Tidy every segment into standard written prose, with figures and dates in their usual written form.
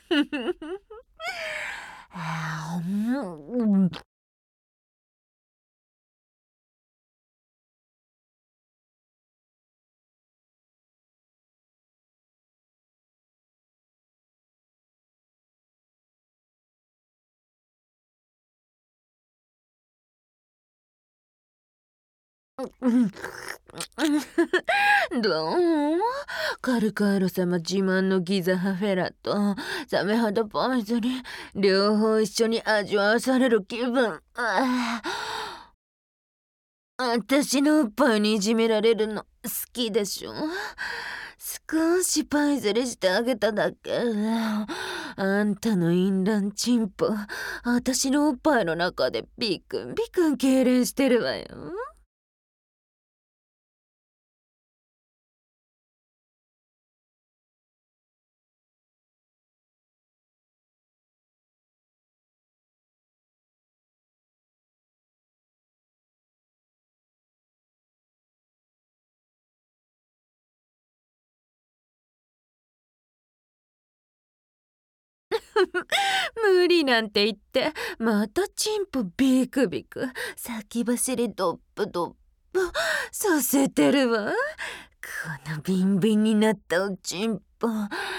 どうも、カルカーロ様自慢のギザハフェラとサメ肌パイズリー両方一緒に味わわされる気分。私のおっぱいにいじめられるの好きでしょ。少しパイズリしてあげただけ。あんたの淫乱チンポ、私のおっぱいの中でビクンビクン痙攣してるわよ。無理なんて言ってまたチンポビクビク先走りドップドップさせてるわ。このビンビンになったおチンポ。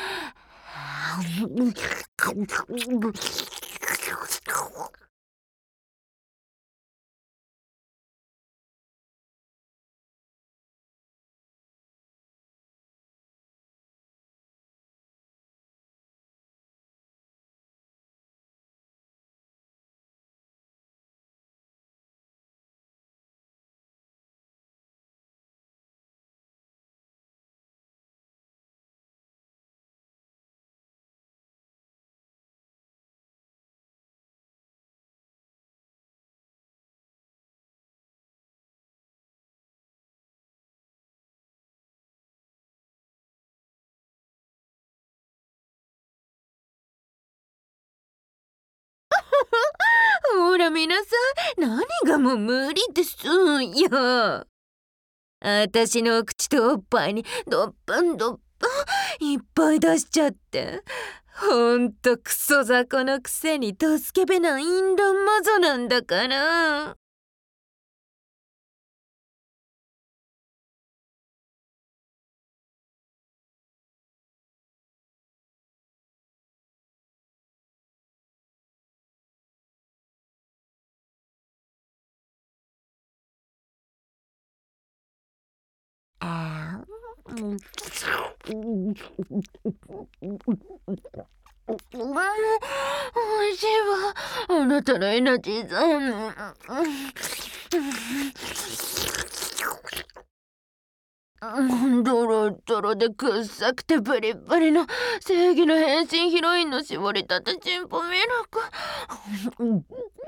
ほら皆さん、何がもう無理ですよ。私のお口とおっぱいにドップンドップンいっぱい出しちゃって、ほんとクソ雑魚のくせにドスケベな淫乱マゾなんだから。あーうんおいしいわ。あなたのエナジーザドロドロでくっさくてブリブリの正義の変身ヒロインの絞りたてチンポミルク。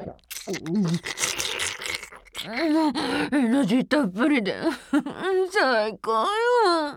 エナジーたっぷりで最高よ。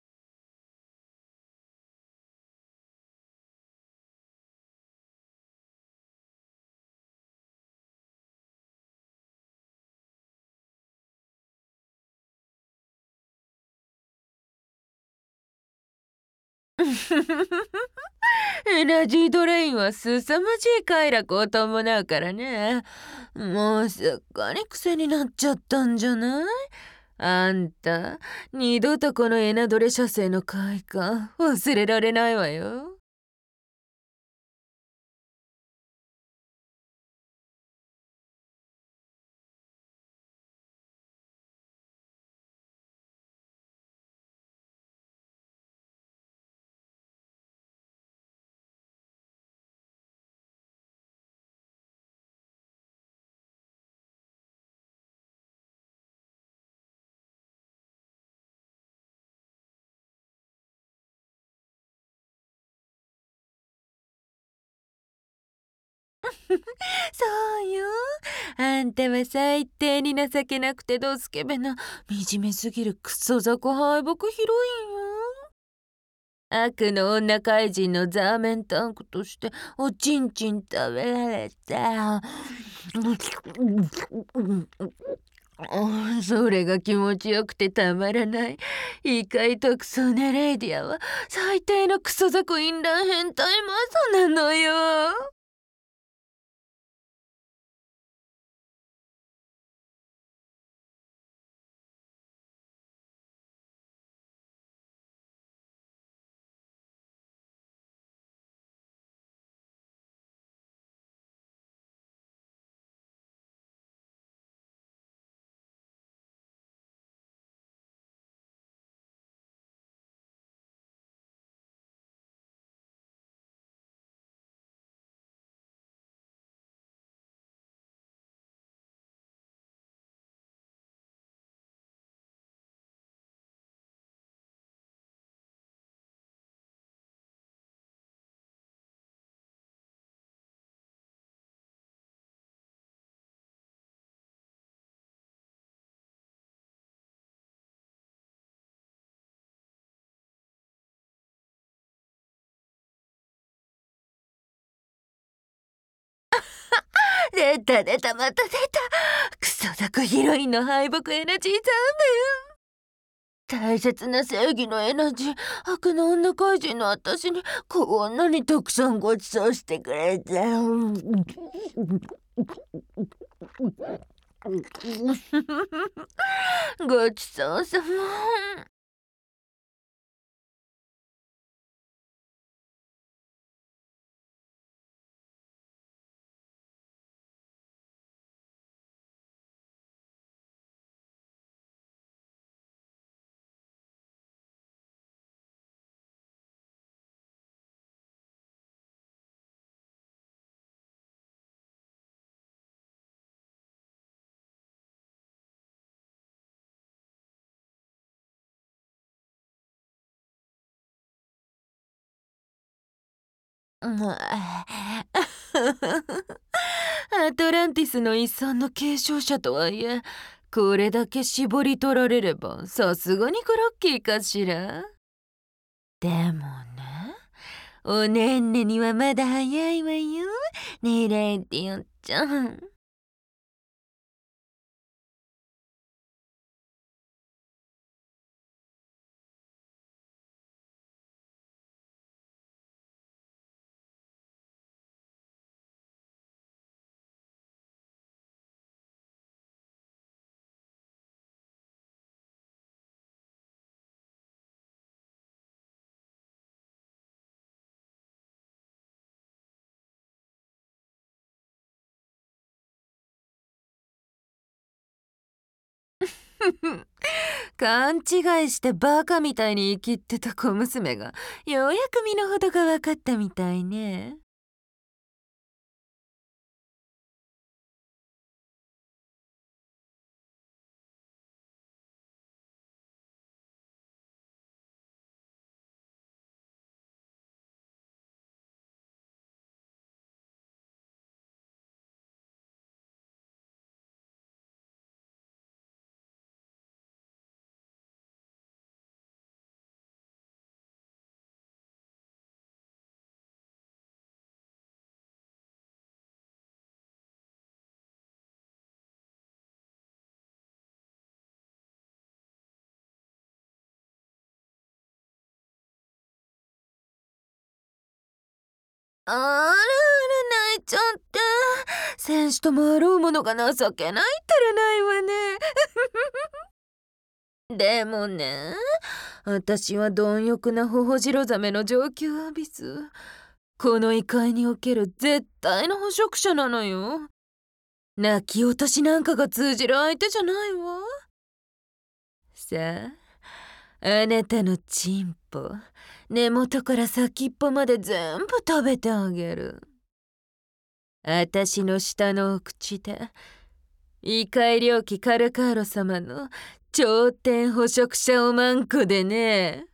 エナジードレインは凄まじい快楽を伴うからね。もうすっかり癖になっちゃったんじゃない？あんた、二度とこのエナドレ射精の快感忘れられないわよ。そうよ。あんたは最低に情けなくてドスケベな惨めすぎるクソ雑魚敗北ヒロインよ。悪の女怪人のザーメンタンクとしておちんちん食べられた。 それが気持ちよくてたまらない。異界特捜ネレイディアは最低のクソザコ淫乱変態マゾなのよ。出た出た、また出た。クソザコヒロインの敗北エナジー残念。大切な正義のエナジー、悪の女怪人の私にこんなにたくさんご馳走してくれて。ごちそうさま。アトランティスの遺産の継承者とはいえ、これだけ絞り取られればさすがにクラッキーかしら。でもね、おねんねにはまだ早いわよ、ねえレイディオちゃん。勘違いしてバカみたいに生きってた小娘がようやく身の程が分かったみたいね。あらあら、泣いちゃって。戦士ともあろうものが情けないったらないわね。でもね、私は貪欲なホホジロザメの上級アビス。この異界における絶対の捕食者なのよ。泣き落としなんかが通じる相手じゃないわ。さあ、あなたのチンポ、根元から先っぽまで全部食べてあげる。あたしの下のお口で、異界領機カルカーロ様の頂点捕食者おまんこでね。